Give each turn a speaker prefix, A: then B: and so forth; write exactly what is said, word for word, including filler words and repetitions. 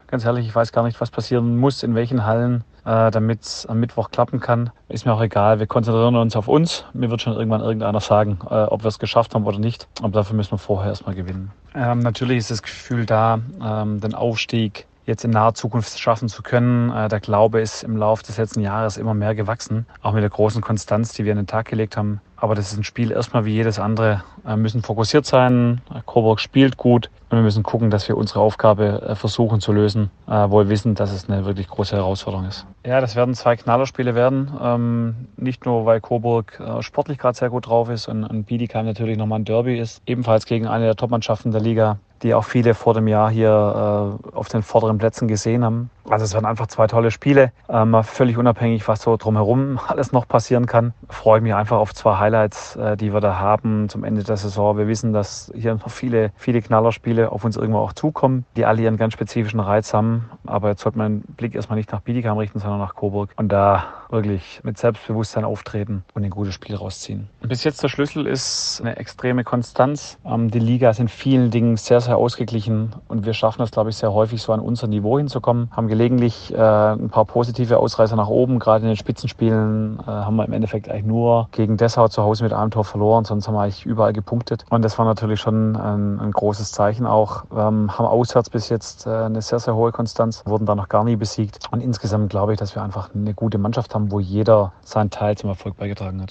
A: Ganz ehrlich, ich weiß gar nicht, was passieren muss, in welchen Hallen, äh, damit es am Mittwoch klappen kann. Ist mir auch egal. Wir konzentrieren uns auf uns. Mir wird schon irgendwann irgendeiner sagen, äh, ob wir es geschafft haben oder nicht. Aber dafür müssen wir vorher erstmal gewinnen. Ähm, natürlich ist das Gefühl da, ähm, den Aufstieg jetzt in naher Zukunft schaffen zu können. Äh, der Glaube ist im Laufe des letzten Jahres immer mehr gewachsen, auch mit der großen Konstanz, die wir an den Tag gelegt haben. Aber das ist ein Spiel erstmal wie jedes andere. Wir müssen fokussiert sein. Coburg spielt gut und wir müssen gucken, dass wir unsere Aufgabe versuchen zu lösen, wohl wissend, dass es eine wirklich große Herausforderung ist. Ja, das werden zwei Knallerspiele werden. Ähm, nicht nur, weil Coburg äh, sportlich gerade sehr gut drauf ist und, und Bietigheim natürlich nochmal ein Derby ist. Ebenfalls gegen eine der Topmannschaften der Liga, die auch viele vor dem Jahr hier äh, auf den vorderen Plätzen gesehen haben. Also es werden einfach zwei tolle Spiele, ähm, völlig unabhängig, was so drumherum alles noch passieren kann. Ich freue mich einfach auf zwei Highlights, äh, die wir da haben zum Ende der Saison. Wir wissen, dass hier noch viele, viele Knallerspiele auf uns irgendwo auch zukommen, die alle ihren ganz spezifischen Reiz haben. Aber jetzt sollte man den Blick erstmal nicht nach Bietigheim richten, sondern nach Coburg und da wirklich mit Selbstbewusstsein auftreten und ein gutes Spiel rausziehen. Bis jetzt der Schlüssel ist eine extreme Konstanz. Ähm, die Liga ist in vielen Dingen sehr, sehr ausgeglichen und wir schaffen es, glaube ich, sehr häufig so an unser Niveau hinzukommen. Haben gelegentlich äh, ein paar positive Ausreißer nach oben. Gerade in den Spitzenspielen äh, haben wir im Endeffekt eigentlich nur gegen Dessau zu Hause mit einem Tor verloren, sonst haben wir eigentlich überall gepunktet. Und das war natürlich schon ein, ein großes Zeichen auch. Wir haben auswärts bis jetzt äh, eine sehr, sehr hohe Konstanz, wurden da noch gar nie besiegt. Und insgesamt glaube ich, dass wir einfach eine gute Mannschaft haben, wo jeder seinen Teil zum Erfolg beigetragen hat.